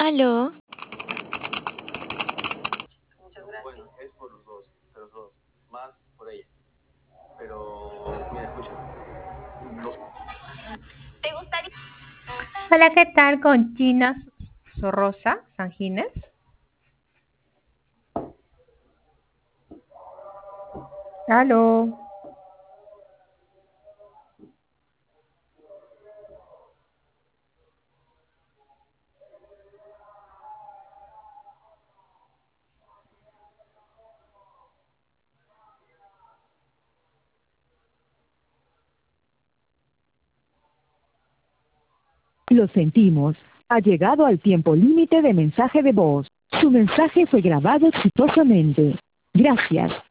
Aló. Muchas gracias. Bueno, es por los dos, más por ella. Pero, mira, escucha. ¿Te gustaría? Hola, ¿qué tal, Conchina Sorrosa Sanjines? Aló. Lo sentimos. Ha llegado al tiempo límite de mensaje de voz. Su mensaje fue grabado exitosamente. Gracias.